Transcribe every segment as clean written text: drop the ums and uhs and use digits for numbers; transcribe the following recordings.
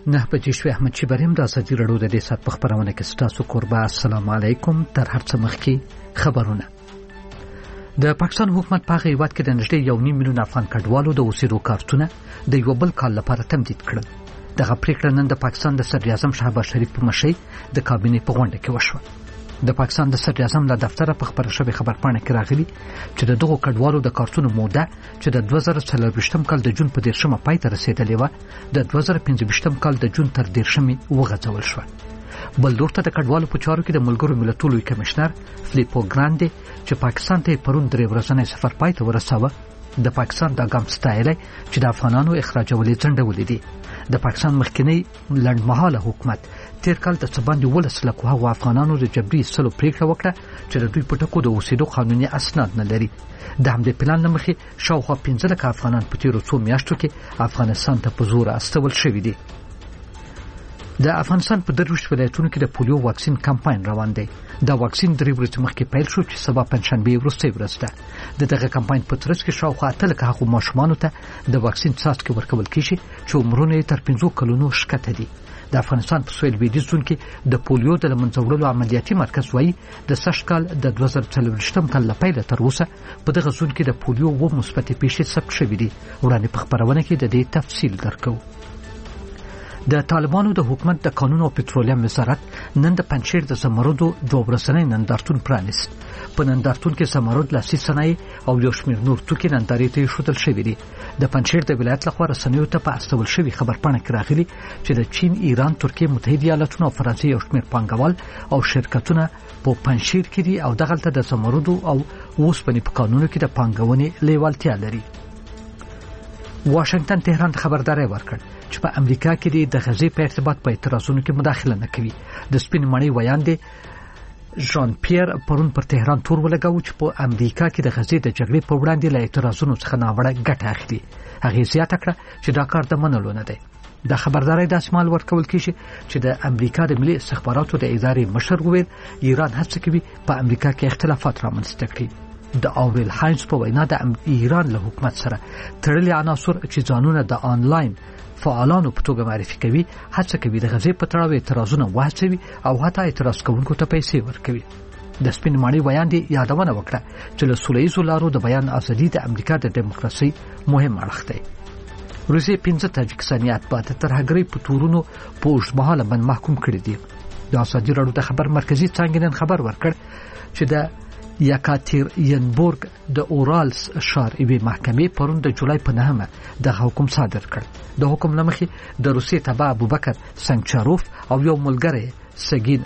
نه بجې شوې. احمد شیبریم د ازادي راډیو د دې ساعت په خبرونه کې ستاسو قربا. السلام علیکم. تر هر څه مخکې خبرونه. د پاکستان حکومت په هیواد کې د نږدې 1.5 میلیون افغان کډوالو د اوسېدو کارتونه د یو بل کال لپاره تمدید کړل. دغه پریکړه نن د پاکستان د صدر اعظم شهباز شریف په مشرۍ د کابینې په غونډه کې وشوه. د پاکستان د صدر اعظم له دفتره په خبره شوې خبرپاڼه کې راغلي چې د دغو کډوالو د کارتونو موده چې د 2024 کال د جون په 13 پای ته رسیدلې و د 2025 کال د جون تر 13 وغځول شو. بل لور ته د کډوالو په چارو کې د ملګرو ملتونو لوی کمشنر فلیپو ګراندي چې پاکستان ته پرون 3 ورځنی سفر پای ته ورساوه د پاکستان د ګام ستایلې چې د افغانانو اخراجولې ځنډولې دي. د پاکستان مخکنی لنډمهاله حکومت تیر کال د څباندې 12 لک افغانانو د جبري سلو پریکړه وکړه چې د دوی په ټکو د اوسېدو قانوني اسناد نه لري. د همدې پلان له مخې شاوخوا 15 لک افغانان په تیرو څو میاشتو کې افغانستان ته په زور استول شوي دي. د افغانستان په 23 ولایتونو کې د پولیو واکسین کمپاین روان دی. دا واکسین 3 ورځې مخکې پیل شو چې سبا پنځشنبه وروستۍ ورځ ده. دغه کمپاین په ترڅ کې شاوخوا 8 لک ماشومان ته د واکسین څاڅکي ورکول کیږي چې عمرونه تر 15 کلونو شکته دي. د افغانستان په سویل لویدیځ زون کې د پولیو د منځه وړلو عملیاتي مرکز وایي د سږ کال د 2024 کال لپاره تر اوسه په دغه زون کې د پولیو و مثبت پیښې ثبت شوې دي. وړاندې په خبرونه کې د دې تفصیل درکو. د طالبانو د حکومت د قانون او پټرولیم وزارت نن د پنځشیر د زمرودو 2 ورځنی نندارتون پرانیست. په نندارتون کې زمرود لاسي صنایع او یو شمېر نور توکي نندارې ته ایښودل شوي دي. د پنځشیر د ولایت لخوا رسنیو ته په استول شوي خبرپاڼه کې راغلي چې د چین، ایران، ترکیه، متحده ایالاتونو او فرانسې یو شمېر پانګوال او شرکتونه په پنځشیر کې دي او دغلته د زمرودو او اوسپنې په قانونو کې د پانګونې لیوالتیا لري. واشنگټن تهران خبرداري ورکړ چې په امریکا کې د غزې په ارتباط په اعتراضونو کې مداخله نه کوي. د سپین مړی ویاندې ژان پیر پرون پر تهران تور ولګاوه چې په امریکا کې د غزې د جګړې په وړاندې له اعتراضونو څخه ناوړه ګټه اخلي. هغه زیاته کړه چې دا کار د منلو نه دی. د خبرداري د اسمال ورکول کیږي چې د امریکا د ملي استخباراتو د ادارې مشر وویل ایران هڅه کوي په امریکا کې اختلافات رامنځته کړي. د اورل هاینز په وینا د ایران له حکومت سره تړلي عناصر چې ځانونه د آنلاین فعالانو په توګه معرفي کوي هڅه کوي د غزې په تړاو اعتراضونه وهڅوي او حتی اعتراض کوونکو ته پیسې ورکوي. د سپین ماڼۍ ویاندې یادونه وکړه چې له سولهییزو لارو د بیان ازادي د امریکا د دیموکراسي مهم اړخ دی. روسیې 15 تاجکستاني اتباع د ترهګرۍ په تورونو په اوږدمهاله باندې محکوم کړي دي. د ازادي راډیو د خبر مرکزي څانګې نن خبر ورکړ چې د یکاترینبورګ د اورالس ښار یوې محکمې پرون د جولای په 9 د حکم صادر کړ. د حکم لمخې د روسیې تبع ابوبکر سنگچاروف او یو ملګری سګین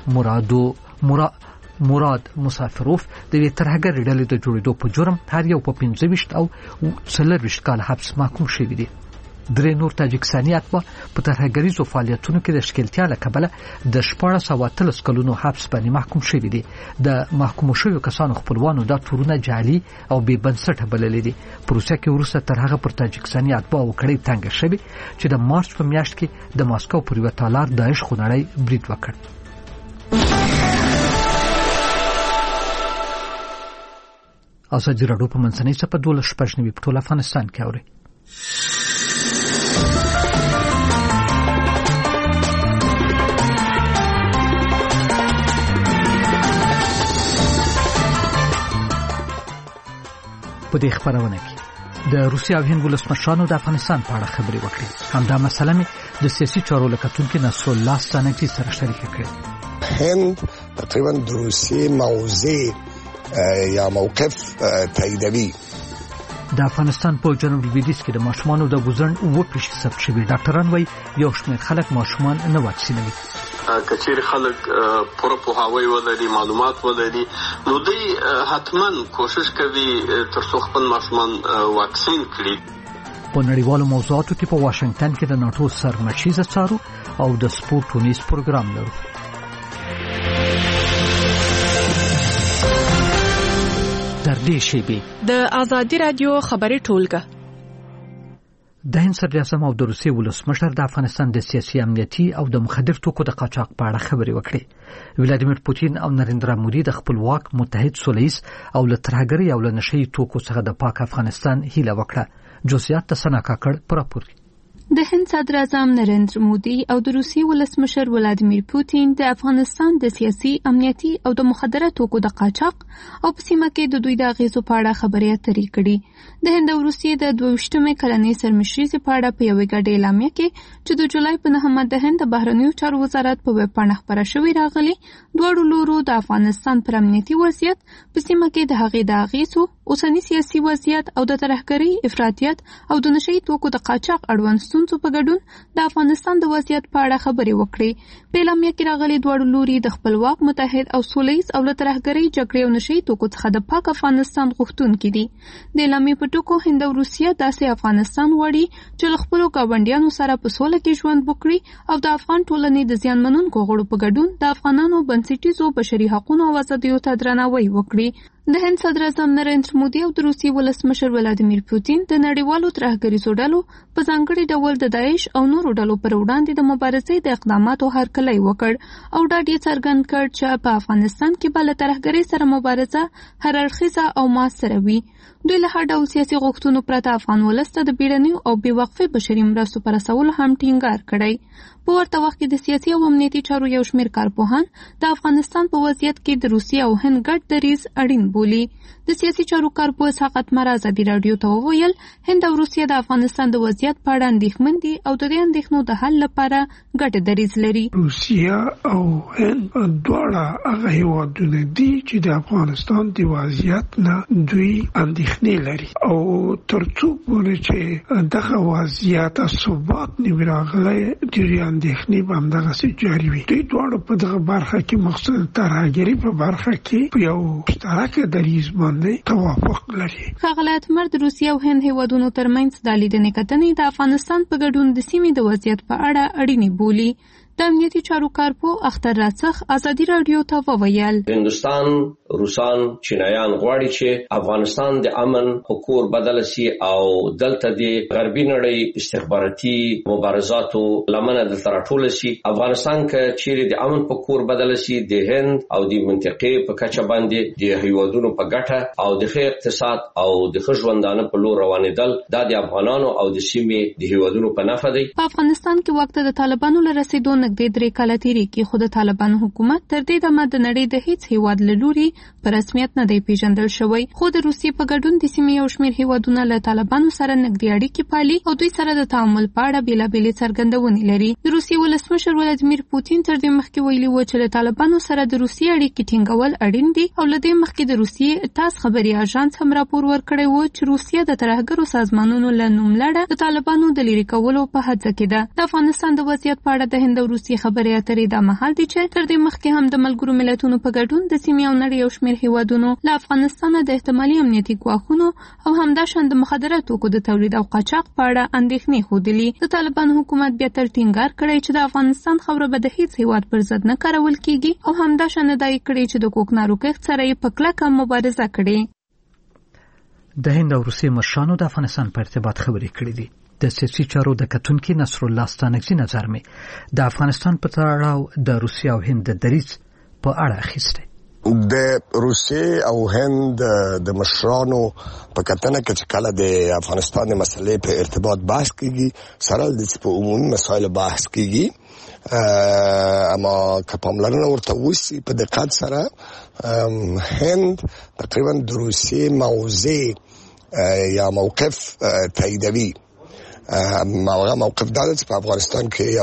مراد مسافروف د ترهګرۍ ډلې د جوړېدو په جرم هر یو په 15 او 24 کال حبس محکوم شوي دي. 3 نور تاجکستاني اتباع په ترهګریزو فعالیتونو کې د ښکیلتیا له کبله د 1413 کلونو حبس باندې محکوم شوي دي. د محکوم شویو کسانو خپلوانو دا تورونه جعلي او بې بنسټه بللي دي. په روسیه کې وروسته تر هغه پر تاجکستاني اتباعو کړۍ تنګه شوې چې د مارچ په میاشت کې د ماسکو پر یوه تالار داعش خونړی برید وکړ. ازادي راډیو په منځنۍ څپه 12 په ټول افغانستان کې اوري. په دې خبرونه کې د روسیا او هند ولسمشرانو د افغانستان په اړه خبرې وکړې. همدا مسله مې د سیاسي چارو له کتونکي نصر الله ستانکزي سره شریکه کړې. هند تقریبا د روسیې موضع یا موقف تاییدوي. د افغانستان په جنوب لویدیځ کې د ماشومانو د ګوزن و پیښې ثبت شوې. ډاکټران وایي یو شمېر خلک ماشومان نه واکسینوي. کچیر خلک پوره پوهاوی ولري، معلومات ولري، نو دوی حتما کوشش کوي ترڅو خپل ماشومان واکسین کړي. په نړیوالو موضوعاتو کې په واشنگټن کې د ناتو سرمشیزه څارو او د سپورت ټونیز پروګرام لرو. در دې شیبې د ازادي رادیو خبري ټولګه د هند صدر اعظم او د روسیې ولسمشر د افغانستان د سیاسي امنیتي او د مخدر توکو د قاچاق په اړه خبرې وکړې. ولادیمیر پوتین او نریندرا مودي د خپلواک متحد سولهییز او له ترهګرۍ او له نشهیي توکو څخه د پاک افغانستان هیله وکړه. جزئیات د سنا کاکړ پرپوري. د هند صدر اعظم نریندر مودي او د روسیې ولسمشر ولادیمیر پوتین د افغانستان د سیاسي، امنیتي او د مخدره توکو د قاچاق او په سیمه کې د دوی د اغیزو په اړه خبرې اترې کړي. د هند او روسیې د 22مې کلنۍ سرمشرۍ په اړه په یوې ګډې اعلامیه کې چې د جولای په 9 د هند د بهرنیو چارو وزارت په ویب پاڼه خپره شوې راغلي، دواړو لورو د افغانستان پر امنیتي وضعیت، په سیمه کې د هغې د اغیزو، اوسنی سیاسي وضعیت او د ترهګرۍ، افراطیت او د نشئی توکو د قاچاق اړوند ستونزو په ګډون د افغانستان د وضعیت په اړه خبرې وکړې. په اعلامیه کې راغلي دواړو لوري د خپلواک، متحد او سولیز او له ترهګرۍ، جګړې او نشئی توکو څخه د پاک افغانستان غوښتونکي دي. د اعلامیې په ټکو هند او روسیه داسې افغانستان غواړي چې له خپلو ګاونډیانو سره په سوله کې ژوند وکړي او د افغان ټولنې د زیانمنونکو غړو په ګډون د افغانانو بنسټیزو بشري حقوقو او ازادیو ته درناوی وکړي. د هند صدر اعظم نریندر مودي او د روسیې ولسمشر ولادیمیر پوتین د نړیوالو ترهګریزو ډلو په ځانګړي ډول د داعش او نورو ډلو پر وړاندې د مبارزې د اقداماتو هرکلی وکړ او ډاډ یې څرګند کړ چې په افغانستان کې به له ترهګرۍ سره مبارزه هر اړخیزه او موثره وي. دوی له هر ډول سیاسي غوښتنو پرته افغان ولس ته د بیړنیو او بې وقفې بشري مرستو په رسولو هم ټینګار کړی. په ورته وخت کې د سیاسي او امنیتي چارو یو شمېر کارپوهان د افغانستان په وضعیت کې د روسیې او هند ګډ دریځ اړین بولي. د سیاسي چارو کارپوه اسحاق مر ازادي راډیو ته وویل هند او روسیه د افغانستان د وضعیت په اړه اندېښمن دي او د دې اندېښنو د حل لپاره ګډ دریځ لري. روسیه او هند دواړه هغه هیوادونه دي چې د افغانستان د وضعیت نه دوی اندېښنې لري او ترڅو پورې چې دغه وضعیت ثبات نه راغلی د اندېښنې به همدغسې جاري وي. دوی دواړو په دغه برخه کې مخصوص ترهګرۍ په برخه کې په یو مشترک دریځ باندې توافق لري. ښاغلی اتمر د روسیې او هند هیوادونو ترمنځ د لیدنې کتنې د افغانستان په ګډون د سیمې د وضعیت په اړه اړینې بولي. د امنیتي چارو کارپوه اختر راڅخ ازادي راډیو ته وویل هندوستان، روسان، چینایان غواړي چې افغانستان د امن حکور بدل شي او دلته د غربي نړۍ استخباراتي مبارزاتو لمنه د تراټول شي. افغانستان کې چیرې د امن حکور بدل شي د هند او د منطقې په کچه باندې د هیوادونو په ګټه او د ښه اقتصاد او د ښه ژوندانه په لور روانېدل دا د افغانانو او د سیمې د هیوادونو په نفع دی. په افغانستان کې وخت د طالبانو له رسیدو نږدې 3 کاله تیریږي خو د طالبانو حکومت تر دې دمه د نړۍ د هیڅ هیواد له لوري په رسمیت نه دی پیژندل شوی. خو د روسیې په ګډون د سیمې یو شمېر هیوادونه له طالبانو سره نږدې اړیکې پالي او دوی سره د تعامل په اړه بېلابېلې څرګندونې لري. د روسیې ولسمشر ولادیمیر پوتین تر دې مخکې ویلي و چې له طالبانو سره د روسیې اړیکې ټینګول اړین دي او له دې مخکې د روسیې تاس خبري اژانس هم راپور ورکړی و چې روسیه د ترهګرو سازمانونو له نوملړه د طالبانو د لرې کولو په هڅه کې ده. د افغانستان د وضعیت په اړه د هند او روسیې خبرې اترې دا مهال دي چې تر دې مخکې هم د ملګرو ملتونو په ګډون د سیمې او نړۍ یو شمېر هیوادونو له افغانستان د احتمالي امنیتي ګواښونو او همداشان د مخدره توکو د تولید او قاچاق په اړه اندېښنې ښودلي. د طالبانو حکومت بیا تر ټینګار کړی چې د افغانستان خاوره به د هیڅ هیواد پر ضد نه کارول کیږي او همداشان ادعا کړې چې د کوکنارو کښت سره یې په کلکه مبارزه کړې. د هند او روسیې مشرانو د افغانستان په ارتباط خبرې کړې دي. د سیاسي چارو د کتونکي نصر الله ستانکزي نظر مې د افغانستان په تړاو د روسیې او هند د دریځ په اړه اخیسته. د روسیې او هند د مشرانو په کتنه کې چې کله د افغانستان د مسلې په ارتباط بحث کیږي سره د په عمومي مسایلو بحث کیږي اما که پاملرنه ورته وشي په دقت سره هند تقریبا د روسیې موضع یا موقف تاییدوي. موقف دا چې په افغانستان کې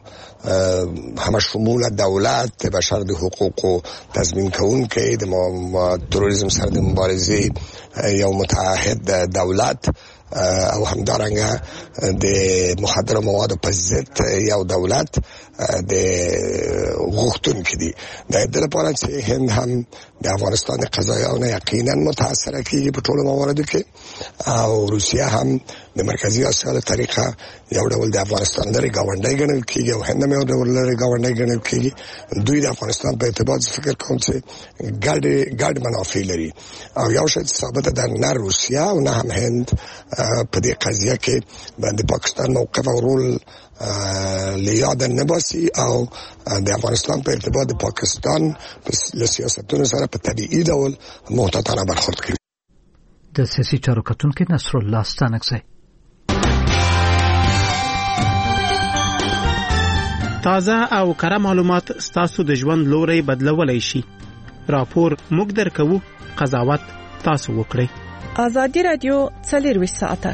یو همه شموله دولت بشر د حقوقو تضمین کوونکی د تروریزم سره د مبارزې یو متعهد دولت او همدارنګه د مخدره موادو په ضد یو دولت د غوښتونکي دي. د دې لپاره چې هند هم د افغانستان د قضایاونه یقینا متاثر کیږي په ټولو مواردو کې او روسیه هم د مرکزی اسیا له طریقه یو ډول د افغانستان لري گاونډي ګڼل کیږي او هند هم یو ډول لري گاونډي ګڼل کیږي. دوی د افغانستان په ارتباط فکر کوم چې ګډ منافع لري او یو شی ثابت ده نه روسیه او نه هم هند په دې قضیه کې باندې پاکستان موقف او رول لیاد نه باسي او د افغانستان په ارتباط د پاکستان په سیاستونو سره په طبيعي ډول محتاطانه برخورد کوي. د سیاسي چارو کتونکي نصر الله ستانکزي. تازه او کره معلومات ستاسو د ژوند لوري بدلولای شي. راپور موږ درکو، قضاوت تاسو وکړئ. آزادی رادیو 24 ساعته.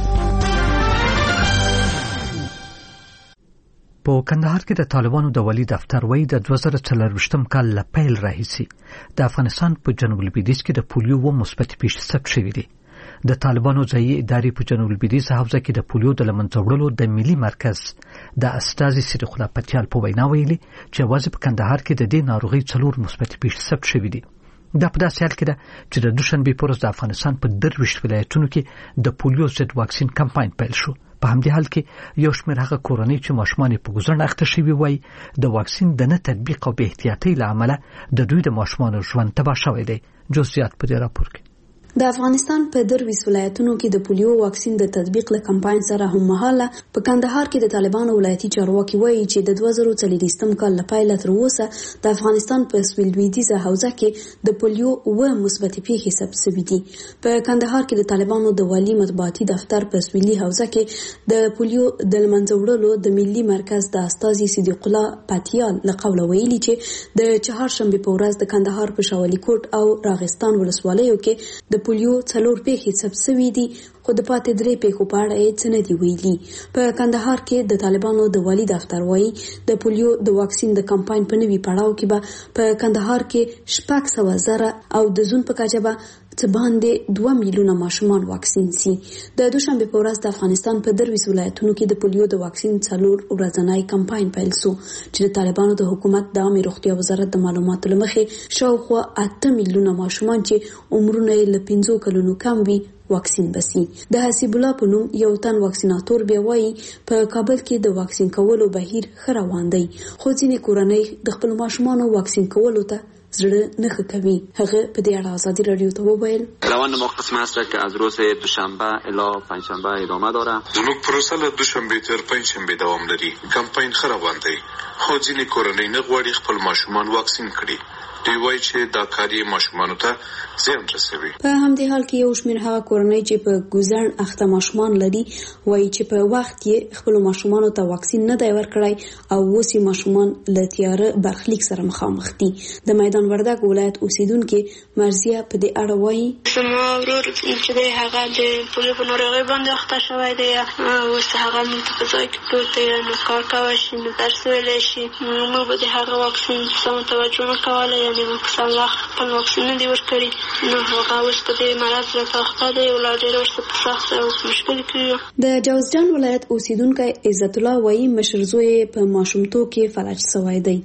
په کندهار کې د طالبانو د والي دفتر وایي د 2024 کال له پیل راهیسي د افغانستان په جنوب لویدیځ کې د پولیو و مثبت پیښې ثبت شوې دي. د طالبانو ځایي ادارې په جنوب لویدیځ حوزه کې د پولیو د لمنځه وړلو د ملي مرکز د استازي صدیق الله پتیال په وینا ویلي چې واځي په کندهار کې د دې ناروغي 4 مثبت پیښې ثبت شوې دي. دا په داسې حال کې ده چې د دوشنبه پر ورځ د افغانستان په 23 ولایتونو کې د پولیو ضد واکسین کمپاین پیل شو. په همدې حال کې یو شمېر هغه کورنۍ چې ماشومان په ګوزن اخته شوي وای د واکسین د نه تطبیق او بې احتیاطۍ له امله د دوی د ماشومان ژوند تباه شوی دی. جزئیات په دې راپور کې. د افغانستان په 23 ولایتونو کې د پولیو واکسین د تطبیق له کمپاین سره هم مهاله په کندهار کې د طالبانو ولایتي چارواکي وایي چې د 2024 کال له پیل تر اوسه د افغانستان په سویل لویدیځه حوزه کې د پولیو و مثبت پیښې ثبت شوې دي. په کندهار کې د طالبانو د والي مطبوعاتي دفتر په سویلي حوزه کې د پولیو د لمنځه وړلو د ملي مرکز د استازي صدیق الله پتیال له قوله ویلي چې د چهارشنبه په ورځ د کندهار په شاولي کوټ او راغستان ولسوالیو کې د پولیو 4 پیښې ثبت شوې دي، خو د پاتې 3 پیښو په اړه هیڅ نه دی ویلي. په کندهار کې د طالبانو د والي دفتر وایي د پولیو د واکسین د کمپاین په نوي پړاو کې به په کندهار کې 600,000 او د زون په کچه به څه باندې 2 میلیونه ماشومان واکسین سي. د دوشنبه په ورځ د افغانستان په 23 ولایتونو کې د پولیو د واکسین 4 ورځنی کمپاین پیل شو چې د طالبانو د حکومت د عامه روغتیا وزارت د معلوماتو لمخې شاوخوا 8 میلیونه ماشومان چې عمرونه یې له 15 کلونو کم وي واکسین بسی. د حسیب الله په نوم یو تن واکسیناتور بیا وایي په کابل کې د واکسین کولو بهیر ښه روان دی، خو ځینې کورنۍ د خپل ماشومانو واکسین کولو ته زړه نه ښه کوي. هغه په دې اړه آزادی رادیو ته وویل روان ما قسم است که از روز دوشنبه الی پنجشنبه ادامه داره. زموږ پروسه له دوشنبه تر پنجشنبه دوام لري. کمپاین ښه روان دی، خو ځینې کورنۍ نه غواړي خپل ماشومان واکسین کړي. دوی وایي چې دا کاری ماشومانو ته زیان رسوي. په همدې حال کې یو شمېر هغه کورنۍ چې په ګوزن اخته ماشومان لري وایي چې په وخت کې خپل ماشومانو ته واکسین نه دی ورکړی او اوس یې ماشومان له تیاره برخلیک سره مخامخ دي. د میدان وردګ ولایت اوسیدونکو مرزیه په دې اړه وایي زما ورور چې دی هغه د پولیو په ناروغۍ باندې اخته شوی دی، اوس هغه مونږ په ځای کې پروت دی، نو کار کوي شي، نو درس ویلی شي، موږ به د هغه واکسین سم توجه نه کوله، یعنې موږ په سم وخت خپل واکسین نه دی ورکړی، نو هغه اوس په دې مرض راته اخته دی او لا ډېر ورته په سخت او مشکل کې. د جوزجان ولایت اوسیدونکی عزت الله وایي مشر زوی په ماشومتوب کې فلج شوی دی.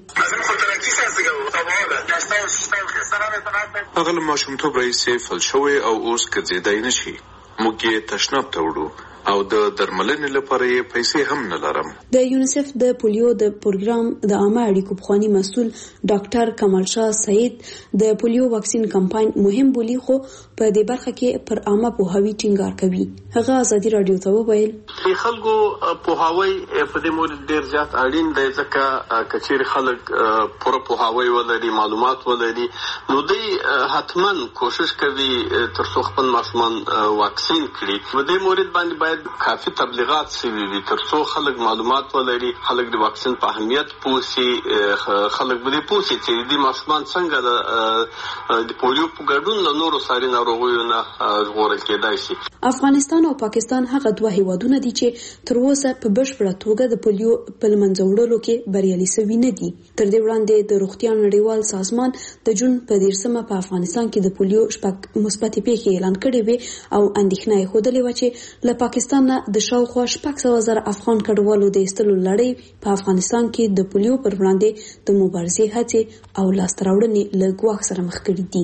هغه له ماشومتوب راهیسې فلج شوی او اوس ګرځېدای نشي. موږ یې تشناب ته وړو او د درملنې لپاره یې پیسې هم نه لرم. د یونیسف د پولیو د پروګرام د عامه اړیکو پخوانی مسؤل ډاکټر کمال شاه سعید د پولیو واکسین کمپاین مهم بولی، خو په دې برخه کې پر عامه پوهاوی ټینګار کوي. هغه آزادی رادیو ته وویل خلکو پوهاوی په دې مورد ډیر زیات اړین دی، ځکه کچیر خلک پوره پوهاوی ولري، معلومات ولري، نو دوی حتما کوشش کوي ترڅو خپل ماشومان واکسین کړي. په دې مورد باندې باید کافي تبلیغات شوي وي ترڅو خلک معلومات ولري، خلک د واکسین په اهمیت پوه شي، خلک به پوه شي چې د ماشومان څنګه د پولیو په ګډون له نورو ساري ناروغیو نه ژغورل کېدای شي. افغانستان او پاکستان هغه دوه هیوادونه دي چې تر اوسه په بشپړه توګه د پولیو په لمنځه وړلو کې بریالي شوي نه دي. تر دې وړاندې د روغتیا نړیوال سازمان د جون په 13مه په افغانستان کې د پولیو مثبت پیښې اعلان کړې وې او اندېښنه یې ښودلې وه چې له پاکستان نه د شاوخوا 600,000 افغان کډوالو د ایستلو لړۍ په افغانستان کې د پولیو پر وړاندې د مبارزې هڅې او لاسته راوړنې له ګواښ سره مخ کړي دي.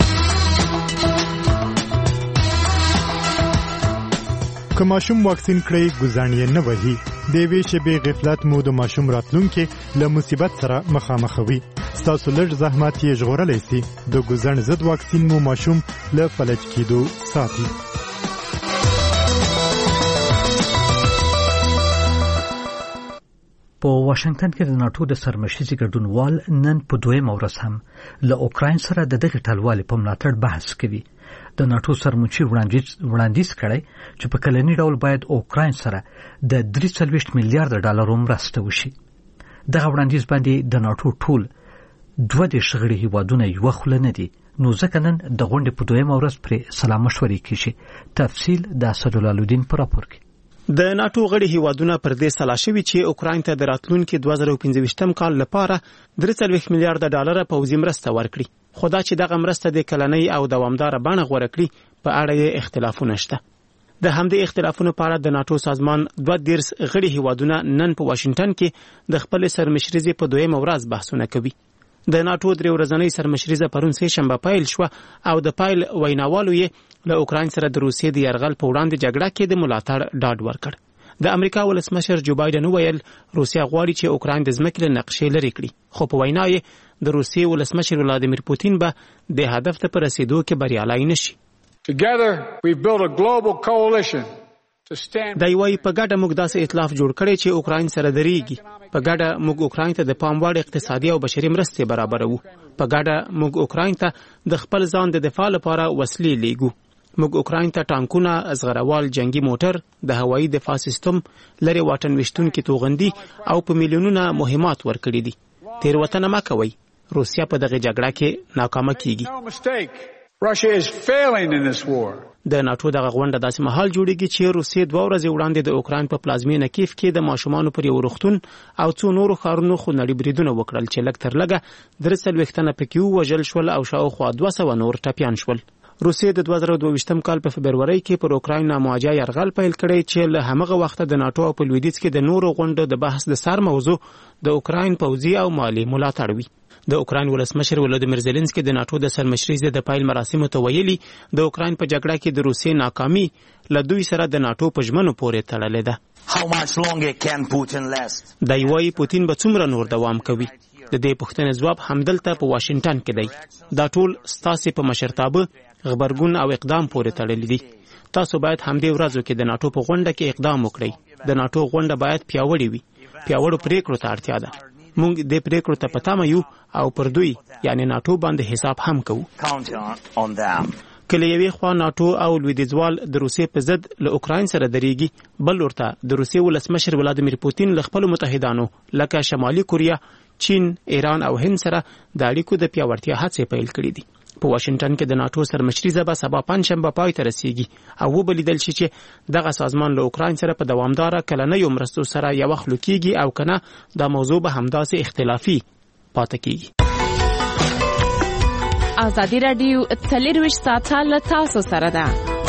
که ماشوم واکسین کړي ګزان یې نه وهي، د یوې شېبې غفلت مو د ماشوم راتلونکي له مصیبت سره مخامخوي. ستاسو لږ زحمت یې ژغورلی سي. د ګزن ضد واکسین مو ماشوم له فلج کېدو ساتي. په واشنگټن کې د ناتو د سرمشيزي ګډونوال نن په دویمه ورځ هم له اوکراین سره د دغه ټلوالې په ملاتړ بحث کوي. د ناتو سرمشي وړاندیز کړی چې په کلنی ډول باید اوکراین سره د 340 میلیارډ ډالر مرسته وشي. دغه وړاندیز باندې د ناتو ټول 22 غړي هیوادونه یو خل نه دي، نو ځکه نن د غونډې په دویمه ورځ پرې سلام مشورې کیږي. تفصیل د اسدالله په راپور کې. د ناتو غړي هیوادونه پر دې سلا شوي چې اوکراین ته د راتلونکي 2025 کال لپاره 3 میلیارډ ډالر پوځي مرسته ورکړي. خو دا چې دغه مرسته د کلنۍ او دوامدار بڼه غوړه کړي په اړه یې اختلافونه شته. د همدې اختلافونو په اړه د ناتو سازمان 22 غړي هیوادونه نن په واشنگټن کې د خپل سرمشريزې په دویمه ورځ بحثونه کوي. د ناتو 3 ورځنۍ سرمشريزه پرون سه شنبه پیل شو او د پایل ویناوالو یې له اوکراین سره د روسیې د یرغل په وړاندې جګړه کې د ملاتړ ډاډ ورکړ. د امریکا ولسمشر جو بایدن ویل روسیا غواړي چې اوکراین د ځمکې له نقشې لرې کړي، خو په وینا یې د روسیې ولسمشر ولادیمیر پوتین به د هدف ته پر رسیدو کې بریالي نشي. Together we build a global coalition to stand. دا یوه په ګډه موږ داسې ائتلاف جوړ کړی چې اوکراین سره درېږي. په ګډه موږ اوکراین ته د پام وړ اقتصادي او بشري مرستې برابروو. په ګډه موږ اوکراین ته د خپل ځان د دفاع لپاره وسلې لیږو. موږ اوکراین ته ټانکونه، ازغروال جنگي موټر، د هوایي دفاع سیستم، لري واټن وشتونکي توغندي او په میلیونونه مهمات ورکړي دي. تیروتنه مه کوئ، روسیا په دغه جګړه کې ناکامه کیږي. Russia is failing in this war. د ناتو دغه غونډه داسې مهال جوړیږي چې روسیې 2 ورځې وړاندې د اوکراین په پلازمینه کیف کې د ماشومانو پر یو روغتون او څو نورو ښارونو خونړي بریدونه وکړل چې لږ تر لږه 300 تنه پکې وژل شول او شاوخوا 200 نور ټپیان شول. روسیې د 2022 کال په فبرورۍ کې پر اوکراین نامواجه یرغل پیل کړی چې له همغه وخته د ناتو او په لویدیځ کې د نورو غونډو د بحث د سر موضوع د اوکراین پوځي او مالی ملاتړ وي. د اوکراین ولسمشر ولادیمیر زيلنسکي د ناتو د سرمشريزې د پایل مراسمو ته ویلي د اوکراین په جګړه کې د روسیې ناکامي له دوی سره د ناتو په ژمنو پورې تړلې ده. دا یوایي پوتین به څومره نور دوام کوي؟ د دې پوښتنې ځواب همدلته په واشنگټن کې دی. دا ټول ستاسو په مشرتابه، خبرګون او اقدام پورې تړلې دي. تاسو باید همدې ورځو کې د ناتو په غونډه کې اقدام وکړئ. د ناتو غونډه باید پیاوړې وي. پیاوړو پریکړو ته اړتیا ده. موږ د پریکړو ته پتامه یو او پر دوی یعنی ناتو باندې حساب هم کوو. کله یوې خوا ناتو او لویدیځوال د روسیې په ضد له اوکراین سره درېږي، بل ورته د روسیې ولسمشر ولادیمیر پوتین له خپل متحدانو لکه شمالي کوریا، چین، ایران او هند سره د اړیکو د پیاوړتیا هڅې پیل کړې دي. په واشنگټن کې د ناتو سرمشريزه به سبا پنځشنبه پای ته رسیږي او وبلیدل شي چې دغه سازمان له اوکراین سره په دوامداره کلنۍ مرستو سره یو خلو کیږي او کنه دا موضوع به همداسې اختلافي پاتې کیږي. ازادي رادیو 24 ساعته له تاسو سره ده.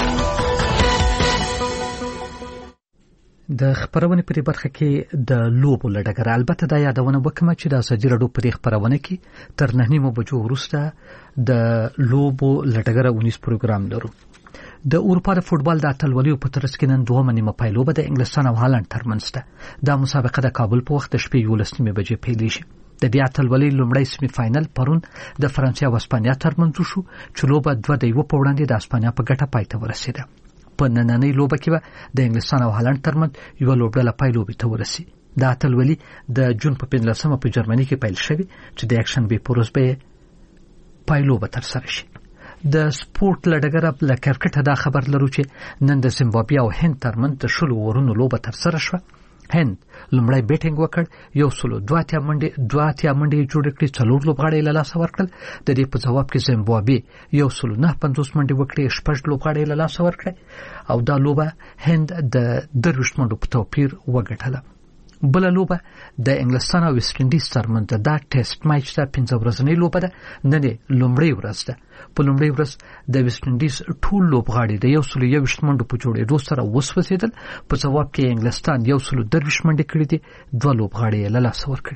د خبرونه په برخه کې د لوبو لړګر البته دا یادونه وکم چې د ازادي رادیو په خبرونه کې تر 9 بجو وروسته د لوبو لړګر 19 پروګرام لرو. د اروپا د فوتبال د اتلولیو په ترڅ کې نن دوه نیمه پایلوبه د انګلستان او هالند ترمنځ ده. دا مسابقه د کابل په وخت شپې 11 بجې پیل شي. د دې اتلولۍ لومړی سیمه فائنل پرون د فرانسې او اسپانیا ترمنځ شو چې لوبه 2-1 په وړاندې د اسپانیا په ګټه پای ته ورسېده. په نننۍ لوبه کې به د انګلستان او هالند ترمنځ یو لوبډله پایلوبې ته ورسي. د اتلولۍ د جون په 15مه په جرمني کې پیل شوی چې د اکشن به پروز به پایلوبه تر سره شي. د سپورت لړګر په کرکټ دا خبر لرو چې نن د زیمبابوې او هند ترمنځ د شلو ورونو لوبه تر سره شوه. هند لمړی بیټینګ وکړ، 102 منډې جوړ کړې، 4 لوبغاړي له لاسه ورکړل. د دې په جواب کې زیمبابوې 109 منډې وکړې، 6 لوبغاړي له لاسه ورکړل او دا لوبه هند د 23 منډو په توپیر وګټله. بل لوبه د انګلستان او ویسټ انډیز ترمنځ دا ټیسټ میچ د 15 ورځې لوبه ده. نن لومړی ورځ ده. په لومړی ورځ د ویسټ انډیز ټول لوبغاړي د 121 منډو په جوړېدو سره وسوځیدل. په جواب کې انګلستان 123 منډې کړې دي، 2 لوبغاړي له لاسه ورکړي.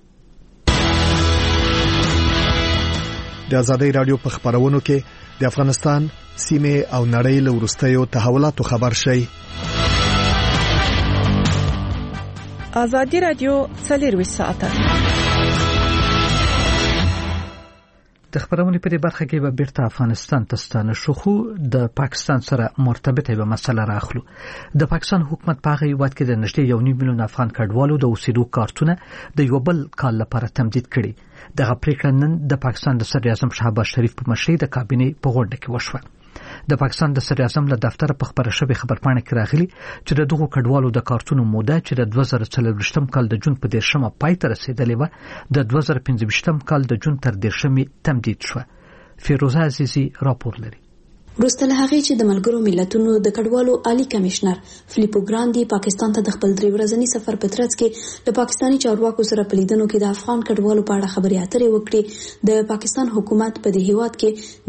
د ازادي رادیو په خبرونو کې د افغانستان سیمه او نړۍ له وروستیو تحولاتو خبر شي. ازادي رادیو 24 ساعته د خبرونه په برخه کې به بیرته افغانستان ته ستانه شو، خو د پاکستان سره مرتبطه به مسله راخلو. د پاکستان حکومت په هغه وخت کې د نږدې 1.5 میلیون افغان کډوالو د اوسېدو کارتونه د یو بل کال لپاره تمدید کړي. دغه پریکړه نن د پاکستان د صدر اعظم شهباز شریف په مشرۍ د کابینې په غونډه کې وشوه. د پاکستان د صدر اعظم له دفتر په خبره شوی خبرپاڼه کې راغلي چې د دغو کډوالو د کارتونو موده چې د 2024 کال د جون په 10 پای ته رسیدلې و د 2025 کال د جون تر 10 تمدید شو. فیروزه عزیزی راپور لري. وروسته له هغې چې د ملګرو ملتونو د کډوالو عالی کمشنر فلیپو ګراندي پاکستان ته د خپل 3 ورځني سفر په ترڅ کې د پاکستاني چارواکو سره په لیدنو کې د افغان کډوالو په اړه خبرې اترې وکړې، د پاکستان حکومت په دې هیواد کې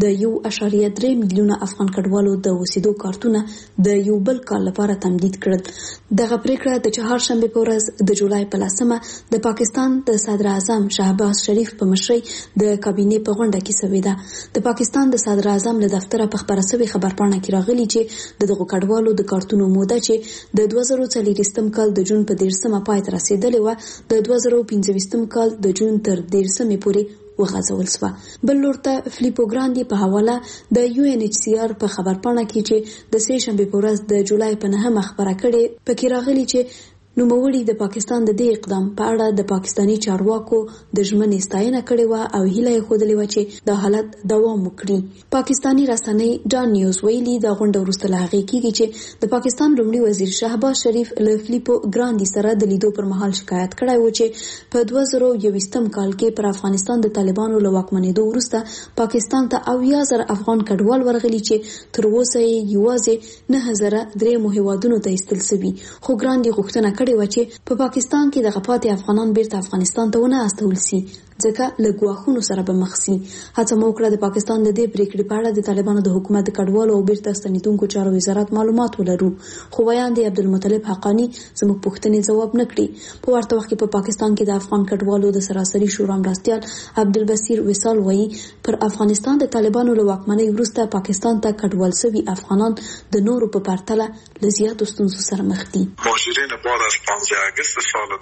د 1.3 میلیونه افغان کډوالو د اوسېدو کارتونه د یو بل کال لپاره تمدید کړل. دغه پریکړه د چهارشنبه په ورځ د جولای په 10 د پاکستان د صدر اعظم شهباز شریف په مشرۍ د کابینې په غونډه کې شوې ده. د پاکستان د صدر اعظم له دفتر په رسوي خبرپاڼه کې راغلي چې دغه کډوالو د کارتونو موده چې د 2024 کال د جون په 10 پای ته رسیدلې و د 2025 کال د جون تر 10 پورې وغځول شو. بل لورته فلیپو ګراندي په حواله د UNHCR په خبرپاڼه کې چې د سه شنبه په ورځ د جولای په 9 خبره کړې پکې راغلي چې نوموړي د پاکستان د دې اقدام په اړه د پاکستاني چارواکو د ژمنې ستاینه کړې و او هیله یې خوده لري چې د حالت دوام وکړي. پاکستاني رسنۍ ډان نیوز ویلي د غونډه وروسته له هغې کېږي چې د پاکستان لومړي وزیر شهباز شریف له فلیپو ګراندي سره د لیدو پر مهال شکایت کړی و چې په 2021 کال کې پر افغانستان د طالبانو له واکمنېدو وروسته پاکستان ته 80,000 افغان کډوال ورغلي چې تر اوسه یې یوازې 9,003 هیوادونو ته ایستل شوي. خو ګراندي غوښتنه کړې و چې په پاکستان کې د غپاتې افغانان بیرته افغانستان ته ونه استول شي ځکه له ګواښونو سره به مخ شي. هڅه مو وکړه د پاکستان د دې پریکړې په اړه د طالبانو د حکومت د کډوالو او بیرته ستنېدونکو چارو وزارت معلومات ولرو، خو ویاند عبدالمطلب حقانی زموږ پوښتنې ځواب نه کړي. په ورته وخت کې په پاکستان کې د افغان کډوالو د سراسري شورا مرستیال عبدالبصیر وصال وایي پر افغانستان د طالبانو له واکمنۍ وروسته پاکستان ته کډوال شوي افغانان د نورو په پرتله له زیاتو ستونزو سره مخ دي. مهاجرین بعد از 15 اگست سال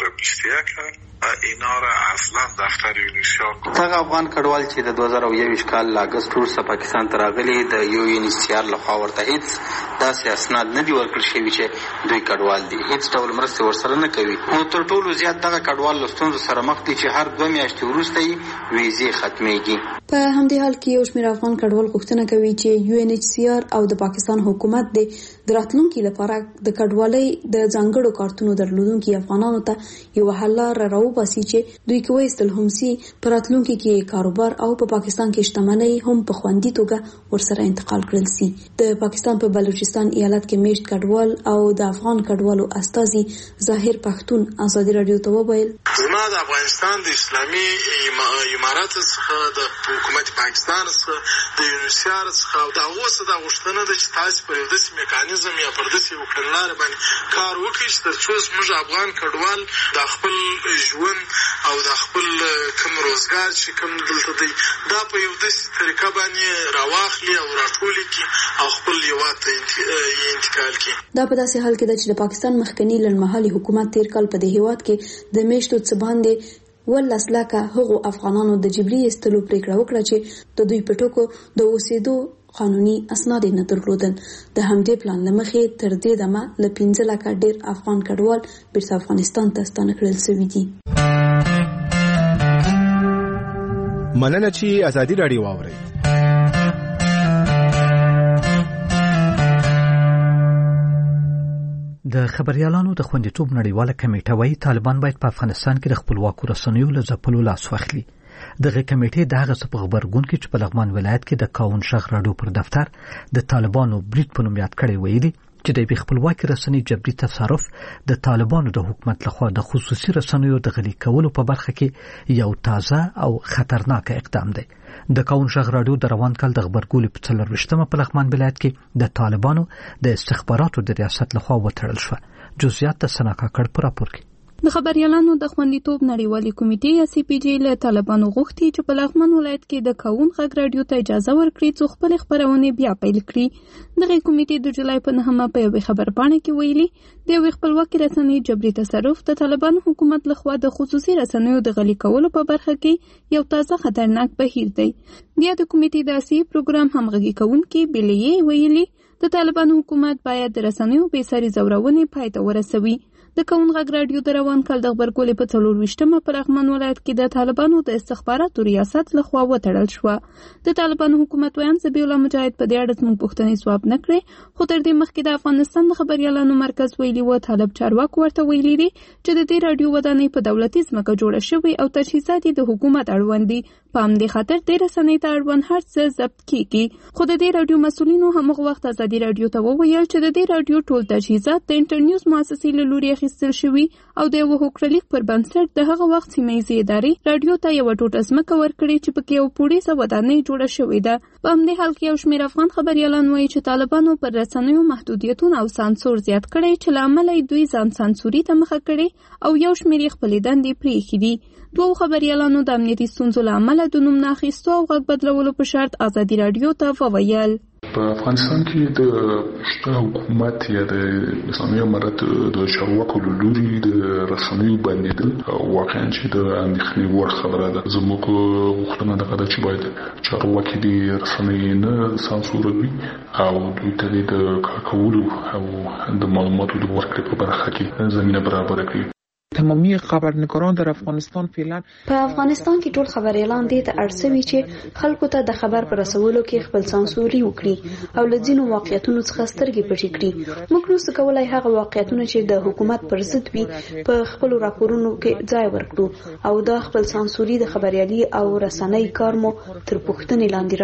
2021 اینا را اصلا دفتر یونیسیار هغه افغان کډوال چې د 2021 کال اگست وروسته پاکستان ته راغلي د UNHCR لخوا ورته هیڅ داسې اسناد نه دي ورکړل شوي چې دوی کډوال دي، هیڅ ډول مرسته ورسره نه کوي. نو تر ټولو زیات دغه کډوال له ستونزو سره مخ دي چې هر 2 میاشتې وروسته یې ویزې ختمیږي. په همدې حال کې یو شمېر افغان کډوال غوښتنه کوي چې UNHCR او د پاکستان حکومت د راتلونکي لپاره د کډوالۍ د ځانګړو کارتونو درلودونکو افغانانو ته یو حل راوباسي چې دوی کوي استل هم سي په راتلونکي کې کاروبار او په پاکستان کې شتمنۍ هم په خوندي توګه ورسره انتقال کړل سي. د پاکستان په بلوچستان ایالت کې میشت کډوال او د افغان کډوالو استازي ظاهر پښتون ازادي رادیو ته وویل زما د افغانستان د اسلامي امارات څخه د حکومت پاکستان څخه د UNHCR څخه دا اوسه د غوښتنه د چې تاسو پر دې میکانیزم یا پر دې وکړلار باندې کار وکړي چې ترڅو موږ افغان کډوال د خپل ژوند او د خپل کوم روزګار چې کوم دلته دی دا په یو داسې طریقه باندې راواخلي او راټولي کړي او خپل هیواد ته انتقال کړي. دا په داسې حال کې ده چې د پاکستان مخکنی لړمحلي حکومت تیر کال په دې هیواد کې د میشتو څه باندې 10 لکه هغو افغانانو د جبري ایستلو پریکړه وکړه چې د دوی په ټکو د اوسېدو قانوني اسناد نه درلودل. د همدې پلان لمخې تر دې دمه ل 15 لکه ډیر افغان کډوال بیرته افغانستان ته ستانه کړل شوي دي. مننه چې ازادي رادیو واوري. د خبريالانو د خوندیتوب نړیواله کمیټه وايي طالبان باید په افغانستان کې د خپلواکو رسنیو له ځپلو لاس واخلي. دغه کمیټې د هغه څه په خبرګون کې چې په لغمان ولایت کې د کاون شغ راډیو پر دفتر د طالبانو برید په نوم یاد کړی ویلي چې د خپلواکي رسنۍ جبري تصرف د طالبانو د حکومت لخوا د خصوصي رسنیو د غلي کولو په برخه کې یو تازه او خطرناک اقدام دی. د کاون شغ راډیو د روان کال د خبرګون په 24 په لغمان ولایت کې د طالبانو د استخباراتو د ریاست لخوا وتړل شو. جزئیات د سنا کاکړ پر راپور کې. د خبريالانو د خوندیتوب نړیوالې کمیټې یا CPJ له طالبانو غوښتي چې په لغمان ولایت کې د کاون غږ راډیو ته اجازه ورکړي چې خپل خبرونه بیا پیل کړي. دغه کمیټې د جولای په 9 په یو خبرپاڼه کې ویلي د خپلواکي رسنۍ جبري تصرف د طالبانو حکومت لخوا د خصوصي رسنیو د غلي کولو په برخه کې یو تازه خطرناک بهیر دی. د کمیټې د اسی پروګرام همغږي کوونکي بلیې ویلي د طالبانو حکومت باید د رسنیو بېساري ځورونې پای ته ورسوي. د کون غږ راډیو د روان کال د غبرګولۍ په 24 په لغمان ولایت کې د طالبانو د استخباراتو ریاست لخوا وتړل شوه. د طالبانو حکومت ویاند ذبیح الله مجاهد په دې اړه زموږ پوښتنې ځواب نه کړې، خو تر دې مخکې د افغانستان د خبریالانو مرکز ویلي و طالب چارواکو ورته ویلي دي چې د دې راډیو ودانۍ په دولتي ځمکه جوړه شوې او تجهیزات یې د حکومت اړوند دي. په همدې خاطر دې رسنۍ ته اړوند هر څه ضبط کیږي. خو د دې راډیو مسؤلینو همغه وخت ازادي راډیو ته وویل چې د دې راډیو ټول تجهیزات د انټرنیوز مؤسسې له لوري اخیستل شوي او د یو هوکړلیک پر بنسټ د هغه وخت سیمه‌ییزې ادارې راډیو ته یو ټوټه ځمکه ورکړې چې پکې یو پوړیزه ودانۍ جوړه شوې ده. په همدې حال کې یو شمېر افغان خبریالان وایي چې طالبانو پر رسنیو محدودیتونه او سانسور زیات کړی چې له امله یې دوی ځان سانسوري ته مخه کړې او یو شمېر یې خپلې دندې پرېښې دي. دوو خبریالانو د امنیتي ستونزو له امله د نوم نه اخیستو او غږ بدلولو په شرط ازادي راډیو ته وویل. په افغانستان کې د حکومت یا د اسلامي امارت د چارواکو له لوري د رسنیو بندېدل واقعا چې د اندېښنې وړ خبره ده. زموږ غوښتنه دغه ده چې باید چارواکي د رسنۍ نه سانسوروي او دوی ته د کار کولو او د معلوماتو د ورکړې په برخه کې زمینه برابره کړي. تمامی خبرنگاران در افغانستان فعلا په افغانستان کې ټول خبریالان دې ته اړ شوي چې خلکو ته د خبر پر رسولو کې خپل سانسوري وکړي او له ځینو واقعیتونو څخه سترګې پټې کړي. موږ نو څه کولای هغه واقعیتونه چې د حکومت پر ضد وي په خپل راپورونو کې ځای ورکړو او دا خپل سانسوري د خبريالي او رسنۍ کار مو تر پوښتنې لاندې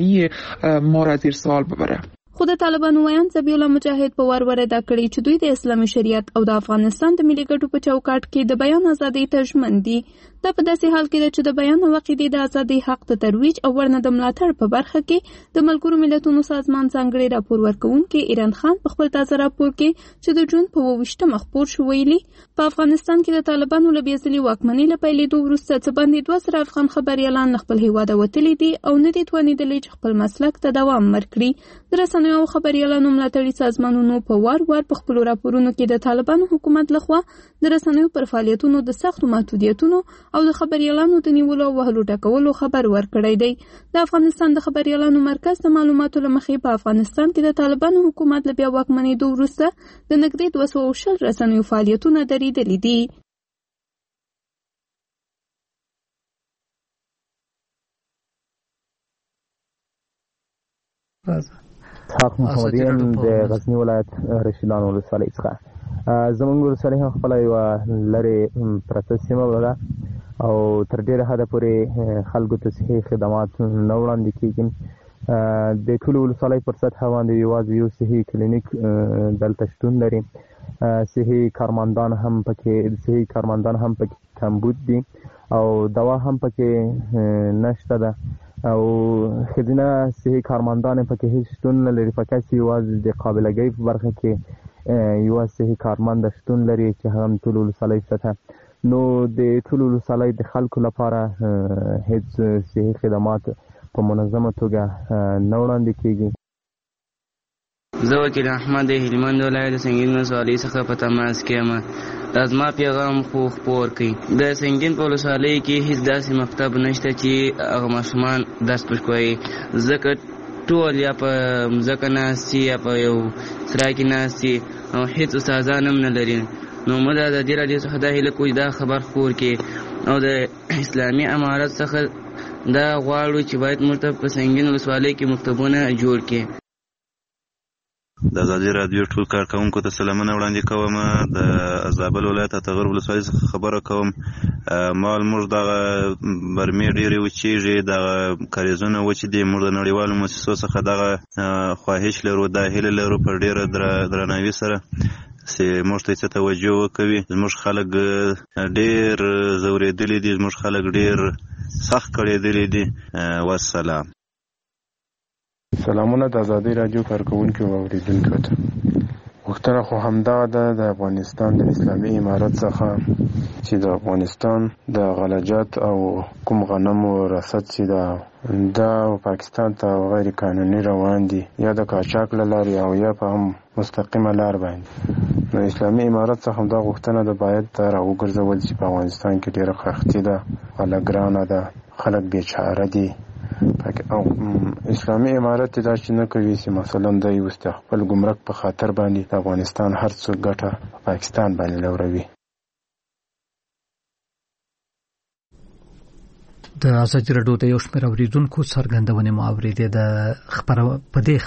راولي. ما را زیر سوال ببره. خو د طالبانو ویاند ذبیح الله مجاهد په وار ور ادا کړی چې دوی د اسلامي شریعت او د افغانستان د ملي ګټو په چوکاټ کې د بیان ازادۍ ته ژمن دي. دا په داسې حال کې ده چې د بیان او عقیدې د ازادۍ حق د ترویج او ورنه د ملاتړ په برخه کې د ملګرو ملتونو سازمان ځانګړي راپور ورکوونکي ایران خان په خپل تازه راپور کې چې د جون په 28 خپور شو ویلي په افغانستان کې د طالبانو له بېځلې واکمنۍ له پیلېدو وروسته څه باندې 200 افغان خبریالان خپل هیواد وتلي دي او نه دي توانېدلي چې خپل مسلک ته دوام ورکړي. د رسنیو او خبریالانو ملاتړي سازمانونو په وار په خپل راپورونو کې د طالبانو حکومت لخوا د رسنیو پر فعالیتونو د سختو محدودیتونو او د خبریالانو د نیولو او وهلو ټکولو خبر ورکړی دی. د افغانستان د خبریالانو مرکز د معلوماتو له مخې په افغانستان کې د طالبانو حکومت له بیا واکمنېدو وروسته د نږدې 220 رسنیو فعالیتونه درېدلي دي. اسحاق محمدیان د غزنی ولایت رشیدان ولسوالۍ څخه زموږ ولسوالۍ هم خپله یوه لرې پرته سیمه ده او تر ډېره حده پورې خلکو ته صحي خدمات نه وړاندې کېږي. د ټولو ولسوالۍ پر سطحه باندې یوازې یو صحي کلینیک دلته شتون لري. صحي کارمندان هم پکې کمبود دي او دوا هم پکې نشته ده او ښځینه صحي کارمندان پکې هیڅ شتون نه لري. فقط یوازې د قابلګۍ په برخه کې یوه صحي کارمند شتون لري چې هغه هم ټولو ولسوالۍ سطحه. نو د ټولو ولسوالۍ د خلکو لپاره هیڅ صحي خدمات په منظمه توګه نه وړاندې کېږي. زه وکیل احمد هلمند ولایت د سنګین ولسوالۍ څخه په تماس کې یم. دا زما پیغام خو خپور کړئ. د سنګین په ولسوالۍ کې هیڅ داسې مکتب نشته چې هغه ماشومان درس پکې کوي، ځکه ټول یا په مځکه ناست یا په یو سرای کې ناست او هیڅ استادان هم نه لري. نو موږ د ازادي راډیو څخه دا هیله کوو دا خبر خپور کړي او د اسلامي امارت څخه دا غواړو چې باید موږ ته په سنګین ولسوالۍ کې مکتبونه جوړ کړي. د ازادي راډیو ټول کارکوونکو ته سلامونه وړاندې کوم. د زابل ولایت اتغر ولسوالۍ څخه خبره کوم. موږ دغه برمې ډېرې وچېږي، دغه کاریزونه وچې دي. موږ د نړیوالو مؤسسو څخه دغه خواهش لرو، دا هیله لرو په ډېره درناوي سره چې موږ ته څه توجه وکوي. زموږ خلک ډېر ځورېدلي دي، زموږ خلک ډېر سخت کړېدلي دي. والسلام. سلامونه د ازادي راډیو کارکوونکو او اوریدونکو ته. غوښتنه خو همدغه ده د افغانستان د اسلامي امارت څخه چې د افغانستان د غلجات او کوم غنمو رصد چې دا پاکستان ته غیر قانوني روان دي، یا د قاچاق له لارې او یا په هم مستقیمه لار باندې. نو اسلامي امارت څخه همدا غوښتنه ده باید راوګرځول چې په افغانستان کې ډېره خښتي ده، غله ګرانه ده، خلک بېچاره دي اسلامي امارت دا چې نه کوي چې مثلا د یو خپل ګمرک په خاطر باندې د افغانستان هر څه ګټه پاکستان باندې لوروي. د ازادي راډیو د یو شمېر اوریدونکو څرګندونې مو اورېدې د په دې